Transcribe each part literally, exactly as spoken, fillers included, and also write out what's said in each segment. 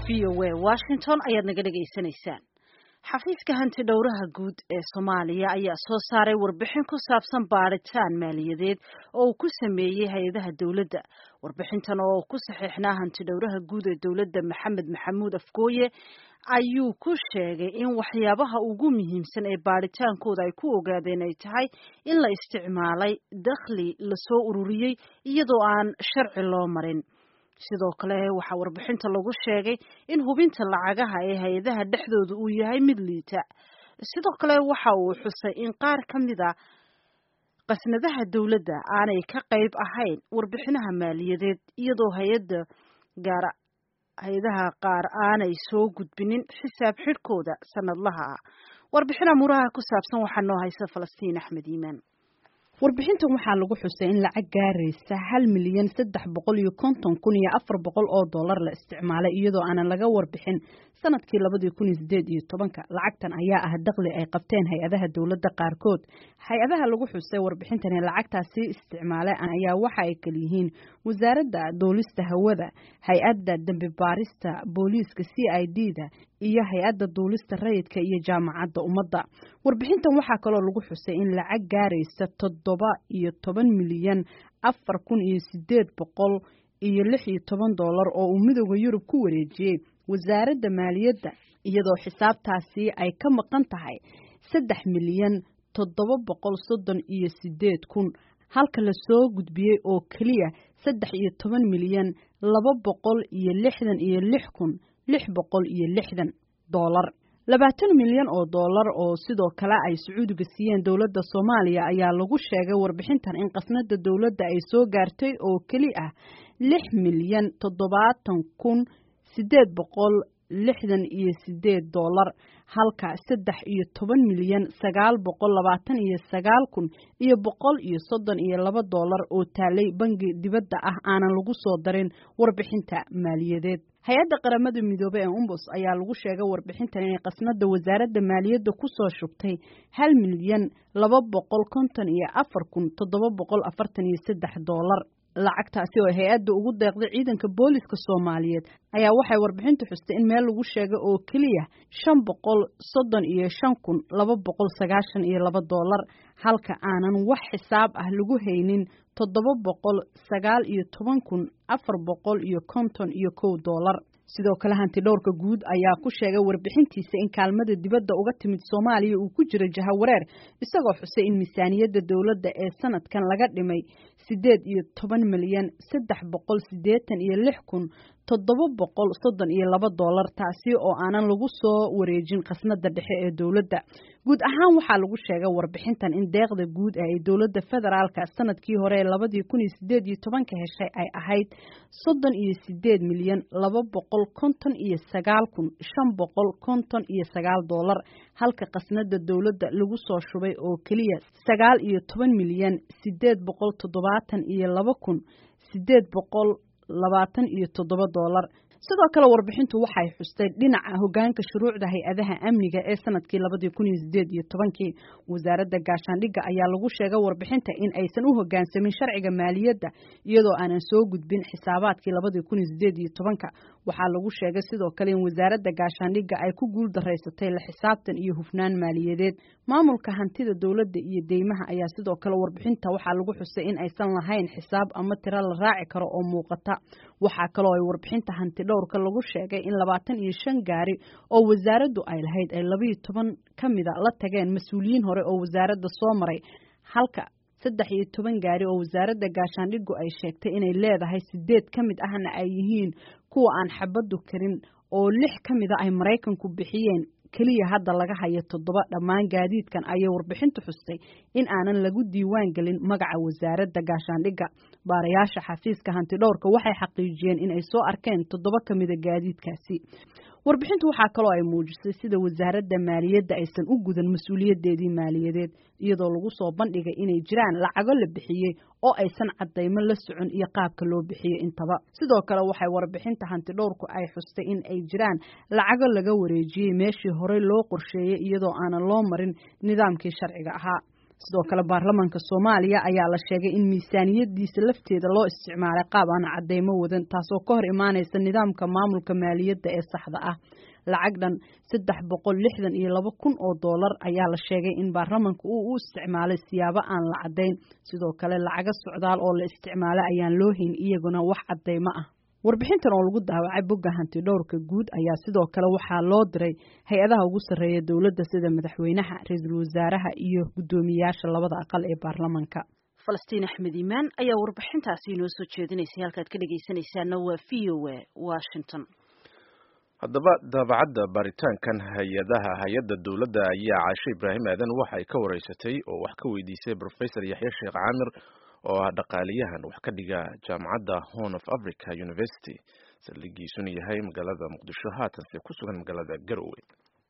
V O A Washington ayaad naga dhageysanaysaan. Xafiiska hanti dhowraha guud ee Soomaaliya ayaa soo saaray warbixin ku saabsan baaritaan maaliyadeed oo uu ku sameeyay hay'adaha dawladda. Warbixintan oo ku saxiixnaa hanti dhowraha guud ee dawladda Maxamed Maxamuud Afgooye ayuu ku sheegay in waxyaabaha ugu muhiimsan ee baaritaankooda ay ku ogaadeen ay tahay in la isticmaalay dakhli la soo ururiyay iyadoo aan sharci loo marin. sidoo kale waxa warbixinta lagu sheegay in hubinta lacagaha ee hay'adaha dhexdooda uu yahay mid liita. sidoo kale waxa uu xusay in qaar ka mid ah qasnadaha dawladda aanay ka qayb ahayn warbixinaha maaliyadeed iyadoo hay'adda gaar hay'adaha qaar aanay soo gudbinin xisaab xidhkooda sanadlaha ah. warbixina muraha ku saabsan waxa noo haysa Falastiin Axmed Iimaan. warbixintan waxaa lagu xusay in lacag gaaraysa hal milyan saddex boqol iyo konton kun iyo afar boqol oo dollar la isticmaalay iyadoo aanan laga warbixin sanadkii labadii kun iyo sideed iyo tobanka. lacagtan ayaa ah dakhli ay qabteen hay-adaha dawladda qaarkood. hay-adaha lagu xusay warbixintan ee lacagtaasi isticmaalay ayaa waxa ay kala yihiin wasaaradda duulista hawada, hay-adda dambi baarista booliiska C I D da iyo hay-adda duulista rayidka iyo jaamacadda ummadda. warbixintan waxaa kaloo lagu xusay in lacag gaaraysa toddoba iyo toban milyan afar kun iyo sideed boqol iyo lix iyo toban dollar oo uu midowda Yurub ku wareejiyey wasaaradda maaliyadda iyadoo xisaabtaasi ay ka maqan tahay saddex milyan toddoba boqol soddon iyo sideed kun halka la soo gudbiyey oo kaliya saddex iyo toban milyan laba boqol iyo lixdan iyo lix kun lix boqol iyo lixdan dollar. labaatan milyan oo dollar oo sidoo kale ay Sacuudiga siiyeen dawladda Soomaaliya ayaa lagu sheegay warbixintan in qasnada dawladda ay soo gaartay oo kali ah lix milyan toddobaatan kun sideed boqol lixdan iyo sideed dollar halka saddex iyo toban milyan sagaal boqol labaatan iyo sagaal kun iyo boqol iyo soddon iyo laba dollar oo taalay bangi dibadda ah aanan lagu soo darin warbixinta maaliyadeed. hay-adda qaramada midoobay ee umbus ayaa lagu sheegay warbixintan in qasnada wasaaradda maaliyadda ku soo shubtay hal milyan laba boqol konton iyo afar kun toddoba boqol afartan iyo saddex dollar. lacagtaasi oo hay-adda ugu deeqday ciidanka booliska Soomaaliyeed ayaa waxay warbixintu xustay in meel lagu sheegay oo kaliya shan boqol soddon iyo shan kun laba boqol sagaashan iyo laba dollar halka aanan wax xisaab ah lagu haynin toddoba boqol sagaal iyo toban kun afar boqol iyo konton iyo kow dollar. sidoo kale hanti dhowrka guud ayaa ku sheegay warbixintiisa in kaalmada dibadda uga timid Soomaaliya uu ku jiro jahawareer isagoo xusay in miisaaniyadda dawladda ee sanadkan laga dhimay sideed iyo toban milyan saddex boqol siddeetan iyo lix kun toddoba boqol soddon iyo laba dollar taasi oo aanan lagu soo wareejin qasnada dhexe ee dawladda. guud ahaan waxaa lagu sheegay warbixintan in deeqda guud ee dawladda federaalka sanadkii hore labadii kun iyo sideed iyo tobanka heshay ay ahayd soddon iyo sideed milyan laba boqol konton iyo sagaal kun shan boqol konton iyo sagaal dollar halka qasnada dawladda lagu soo shubay oo kaliya sagaal iyo toban milyan sideed boqol toddobaatan iyo laba kun sideed boqol labaatan iyo toddoba dollar. sidoo kale warbixintu waxay xustay dhinaca hoggaanka shuruucda hay-adaha amniga ee sanadkii labadii kun iyo sideed iyo tobankii. wasaaradda gaashaandhigga ayaa lagu sheegay warbixinta in aysan u hoggaansamin sharciga maaliyadda iyadoo aanan soo gudbin xisaabaadkii labadii kun iyo sideed iyo tobanka. waxaa lagu sheegay sidoo kale in wasaaradda gaashaandhigga ay ku guul daraysatay la xisaabtan iyo hufnaan maaliyadeed. maamulka hantida dawladda iyo deymaha ayaa sidoo kale warbixinta waxaa lagu xusay in aysan lahayn xisaab ama tiro la raaci karo oo muuqata. waxaa kaloo ay warbixinta hanti dhowrka lagu sheegay in labaatan iyo shan gaari oo wasaaraddu ay lahayd ay laba iyo toban ka mida la tageen mas-uuliyiin hore oo wasaaradda soo maray halka saddex iyo toban gaari oo wasaaradda gaashaandhiggu ay sheegtay inay leedahay sideed ka mid ahna ay yihiin kuwa aan xabaddu karin oo lix ka mida ay Maraykanku bixiyeen kaliya hadda laga hayo toddoba. dhammaan gaadiidkan ayay warbixintu xustay in aanan lagu diiwaan gelin magaca wasaaradda gaashaandhigga. baarayaasha xafiiska hanti dhowrka waxay xaqiijiyeen in ay soo arkeen toddoba ka mid ah gaadiidkaasi. warbixintu waxaa kaloo ay muujisay sida wasaaradda maaliyadda aysan u gudan mas'uuliyadeedii maaliyadeed iyadoo lagu soo bandhigay inay jiraan lacago la bixiyey oo aysan cadaymo la socon iyo qaabka loo bixiyey intaba. sidoo kale waxay warbixinta hanti dhowrku ay xustay in ay jiraan lacago laga wareejiyey meeshii hore loo qorsheeyey iyadoo aanan loo marin nidaamkii sharciga ahaa. sidoo kale baarlamaanka Soomaaliya ayaa la sheegay in miisaaniyadiisa lafteeda loo isticmaalay qaab aan cadeymo wadan taasoo ka hor imaanaysa nidaamka maamulka maaliyadda ee saxda ah lacag dhan saddex boqol lixdan iyo laba kun oo dollar ayaa la sheegay in baarlamaanka uu u isticmaalay siyaabo aan la cadeyn sidoo kale lacaga socdaal oo la isticmaalay ayaan loo hayn iyaguna wax cadeymo ah warbixintan oo lagu daawacay bogga hanti dhowrka guud ayaa sidoo kale waxaa loo diray hay-adaha ugu sarreeya dowladda sida madaxweynaha ra-iisul wasaaraha iyo guddoomiyaasha labada aqal ee baarlamaanka falastiin axmed iimaan ayaa warbixintaasi inoo soo jeedinaysay halkaad ka dhegaysanaysaana waa v o a washington haddaba daabacadda baaritaankan hay-adaha hay-adda dowladda ayaa caashe ibraahim aadan waxa ay ka wareysatay oo wax ka weydiisay professor yaxya sheekh caamir oo ah dhaqaaliyahan wax ka dhiga jaamacadda Horn of Africa University saldhigiisuna yahay magaalada Muqdisho haatanse ku sugan magaalada Garowe.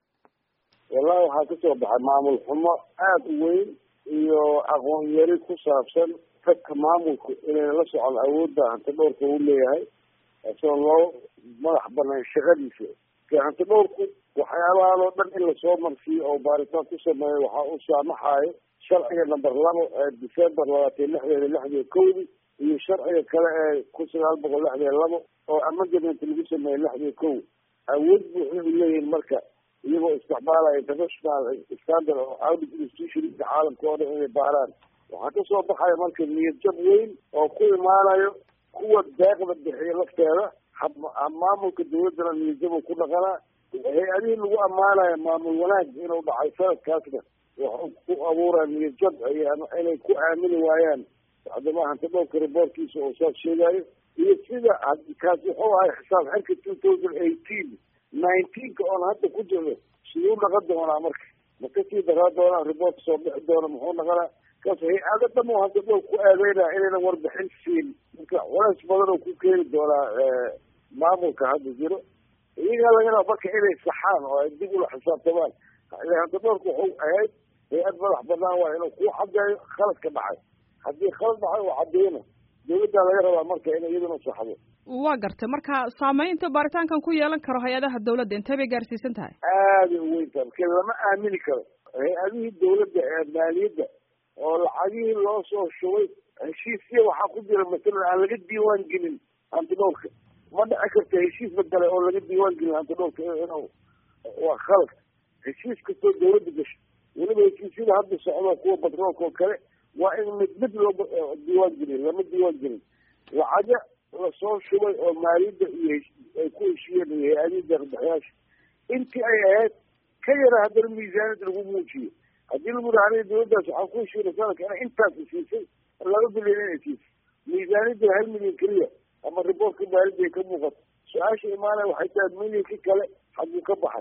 Wallahi waxaa ka soo baxay maamul xumo aad u weyn iyo aqoon yari ku saabsan dadka maamulku inay la socon awoodda hanti dhowrka uu leeyahay asoo loo madax banaan shaqadiisa hanti dhowrku waxyaabahan oo dhan in lasoo marsiiyo oo baaritaan ku sameeyo waxaa u saamaxayo sharciga number labo ee December labaatan lixdeeda lixdan kowdi iyo sharciga kale ee kun sagaal boqol lixdan labo oo amendment lagu sameeyay lixdan kow awood buuxda u leeyihiin marka iyagoo isticmaalaya international standard oo audit institution caalamka oo dhan inay baaraan waxaa ka soo baxaya marka niyad jab weyn oo ku imaanayo kuwa deeqda bixiya lafteeda maamulka dowladdana niyad jab ku dhaqanaa hay-adihii lagu ammaanayo maamul wanaag inuu dhacay sanadkaasna wuxuu ku abuuraa niyad jab inay ku aamini waayaan haddaba hanti dhowrka riboorkiisa oo saas sheegayo iyo sida kaas wuxuu ahay xisaab xirka two thousand eighteen nineteenka oon hadda ku jirno siduu naqon doonaa marka ma kasii daraa doonaa riboortka soo bixi doona muxuu naqonaa kaas hay-ado dhan oo hanti dhowr ku aadeynaya inaynan warbixin siin marka culays badan oo ku keeni doonaa maamulka hadda jiro iyagaa laga raba marka inay saxaan oo ay dib ula xisaabtamaan hanti dhowrka wuxuu ahayd hay-ad madax banaan waa inuu ku cadeeyo khaladka dhacay haddii khalad dhacay oo cadeyno dowladdaa laga rabaa marka inay iyaduna saxdo waa gartay marka saameynta baaritaankan ku yeelan karo hay-adaha dowladda intee bay gaarsiisan tahay aaday u weyn tahay marka lama aamini karo hay-adihii dowladda ee maaliyadda oo lacagihii loo soo shubay heshiisya waxaa ku jira masalan aan laga diiwaan gelin hanti dhowrka ma dhici karta heshiis badale oo laga diiwaan gelin hanti dhowrka inuu waa khalad heshiis kastoo dowladda gasho weliba heshiisyada hadda socdo kuwa batroolka oo kale waa in mid mid loo diiwaan gelin lama diiwaan gelin lacaga lasoo shubay oo maaliyadda iyo ay ku heshiiyeen iyo hay-adihii deeqbixiyaasha intii ay ahayd ka yara haddana miisaaniyad lagu muujiyo haddii lagu raacnay dowladdaas waxaa ku heshiina sanadka inay intaas heshiisay laba bilyan inay heshiisay miisaaniyadda hal milyan keliya ama riboortka maaliyadda ay ka muuqato su-aasha imaanaya waxay tahay milyankii kale hadduu ka baxay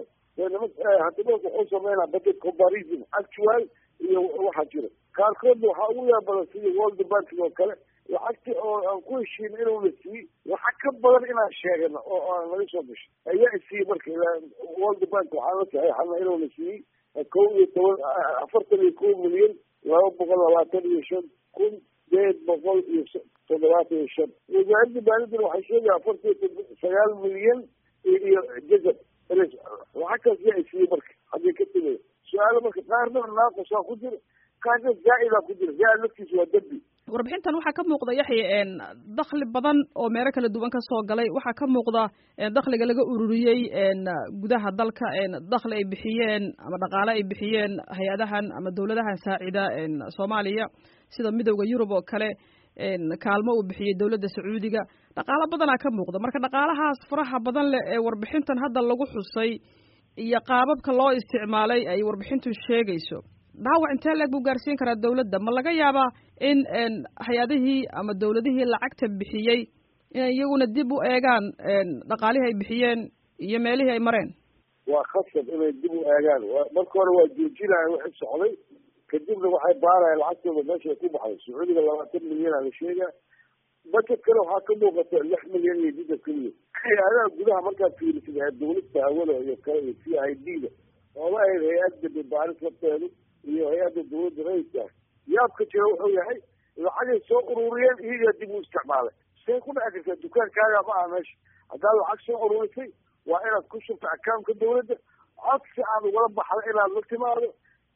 hanti dhowrka wuxuu sameynaa budget comparison actual iyo waxaa jira qaarkoodna waxaa ugu yaabadan sidii world bank oo kale lacagti oo aan ku heshiin inuu la siiyey lacag ka badan inaan sheegano oo aan laga soo gashay ayaa isiiyey marka world bank waxaan la saxeexana inuu la siiyey kow iyo toban afartan iyo kow milyan laba boqol labaatan iyo shan kun sideed boqol iyo toddobaatan iyo shan wasaaradda maaliyadana waxay sheegaya afartan iyo sagaal milyan iyo jazab lacagtaas yaa isiiyey marka haddii ka tegaya su-aalo marka qaarna naaqusaa ku jira qaarna zaa-idaa ku jira zaa-id laftiisa waa dembi warbixintan waxaa ka muuqda yaxya dakhli badan oo meelo kala duwan ka soo galay waxaa ka muuqda dakhliga laga ururiyey gudaha dalka dakhli ay bixiyeen ama dhaqaale ay bixiyeen hay-adahan ama dowladahan saacida soomaaliya sida midowda yurub oo kale kaalmo uu bixiyey dowladda sacuudiga dhaqaalo badanaa ka muuqda marka dhaqaalahaas faraha badan leh ee warbixintan hadda lagu xusay iyo qaababka loo isticmaalay ay warbixintu sheegayso dhaawac intee leeg buu gaarsiin karaa dowladda ma laga yaabaa in hay-adihii ama dowladihii lacagta bixiyey inay iyaguna dib u eegaan dhaqaalihii ay bixiyeen iyo meelihii ay mareen waa khasab inay dib u eegaan marka hore waa joojinaya wixii socday kadibna waxay baaraya lacagtooda meesha ay ku baxday sacuudiga labaatan milyan a la sheegaa budget kale waxaa ka muuqata lix milyan iyo jidab keliya hay-adaha gudaha markaad fiirisid ee dowladda hawada iyo kale iyo c i d da oola ahayd hay-adda baaris lafteedu iyo hay-adda dowladda rayidka ah yaabka jira wuxuu yahay lacagay soo ururiyeen iyagaa dib u isticmaalay say ku dhici kartaa dukaankaaga ma aha meesha haddaad lacag soo ururisay waa inaad ku shubta accountka dowladda codsi aad ugala baxda inaad la timaado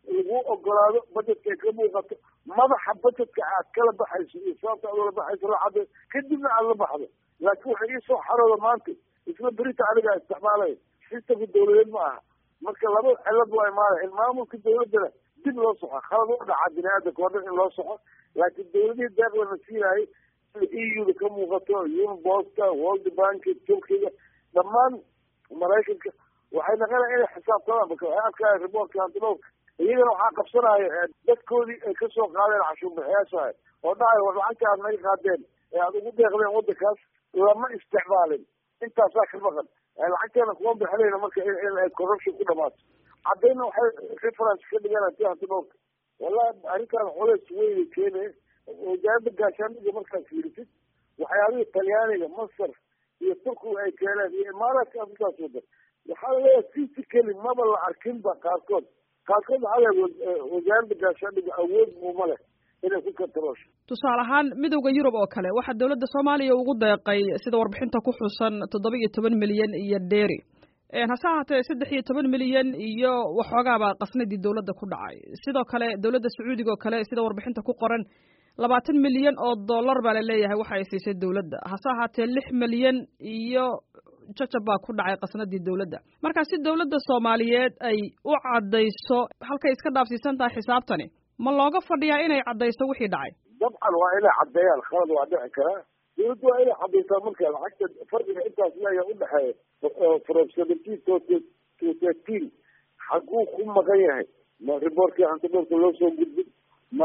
lagu ogolaado budgetka ay ka muuqato madaxa budgetka aad kala baxayso iyo sababta aad ula baxayso la cadday kadibna aad la baxdo laakiin waxay iisoo xarooda maanta isla berita anigaa isticmaalaya sistamka dawladeed ma aha marka laba cilad waa imaanaya in maamulka dawladdana dib loo soxo khalad u dhaca bini aadamka oo dhan in loo soxo laakiin dawladihii deeq lana siinaayay sida e u-da ka muuqato unbosta world bank turkiga dhammaan maraykanka waxay naqanaya inay xisaabtamaan marka waxay arkaya riboortka hantidhowrka iyagana waxaa qabsanaya dadkoodii ay kasoo qaadeen cashuur bixiyaashaha oo dhahay war lacagta aad naga qaadeen ee aada ugu deeqdeen waddankaas lama isticmaalin intaasaa ka maqan lacagteena kuma bixinayna marka in ay corruption ku dhamaato caddayna waxay reference ka dhigaan ti hantidhowrka wallahi arrintaan culays weyna keenaya wasaaradda gaashaandhiga markaad fiirisid waxyaabihii talyaaniga masar iyo turkiga ay keeneen iyo imaaraadka afrikaas wadan waxaa laleeyahay physically maba la arkinba qaarkood qaarkood waxaa leeyahay wasaaradda gaashaandhiga awood uma leh inay ku kantaroosho tusaale ahaan midowda yurub oo kale waxaa dawladda soomaaliya ugu deeqay sida warbixinta ku xusan toddoba iyo toban milyan iyo dheeri hase ahaatee saddex iyo toban milyan iyo waxoogaaba qasnadii dawladda ku dhacay sidoo kale dawladda sacuudiga oo kale sida warbixinta ku qoran labaatan milyan oo dollar baa la leeyahay waxa ay siisay dawladda hase ahaatee lix milyan iyo jajab baa ku dhacay qasnadii dawladda marka si dawladda soomaaliyeed ay u caddayso halkay iska dhaafsiisan tahay xisaabtani ma looga fadhiyaa inay caddayso wixii dhacay dabcan waa inay caddeeyaan khalad waa dhici karaa dawladda waa inay caddaysaa marka lacagta farqiga intaas leeya udhexeeya from seventeen to to thirteen xaguu ku maqan yahay ma riboortkii hantidhowrka loo soo gudbin ma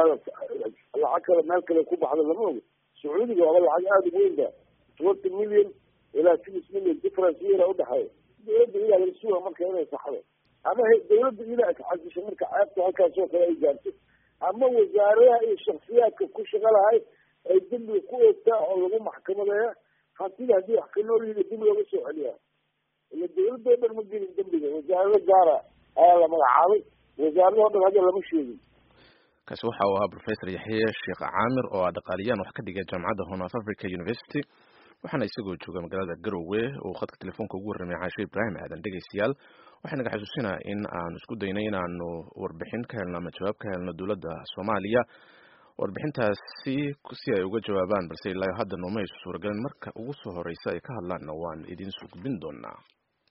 lacag kale meel kale ku baxda lama ogo sacuudiga waaba lacag aada u weyn ba twenty million ilaa six million difference yara udhexeeya dawladda idaa laga suga marka inay saxdo ama dawladda idaa iscasisho marka ceebta halkaas oo kale ay gaarto ama wasaaradaha iyo shaksiyaadka ku shaqo lahay ay dembiga ku eegtaa oo lagu maxkamadeeya hantida haddii wax ka nool yihiin dib looga soo celiyaa ila dawladda o dhan ma gelin dembiga wasaarado gaara ayaa la magacaabay wasaarado o dhan hadda lama sheegin kaasi waxa uu ahaa professor yaxye sheekh caamir oo ah dhaqaaliyaan wax ka dhigay jaamacadda Horn of Africa University waxaana isagoo jooga magaalada Garowe oo khadka telefoonka ugu warramay Caashe Ibrahim aadan dhegeystayaal waxaan naga xasuusinaa in aan isku daynay inaanu warbixin ka helno ama jawaab ka helno dawladda Soomaaliya warbixintaasi si ay uga jawaabaan balse ilaa hadda nooma ay suuragelin marka ugu soo horeysa ay ka hadlaan waan idin soo gudbin doonaa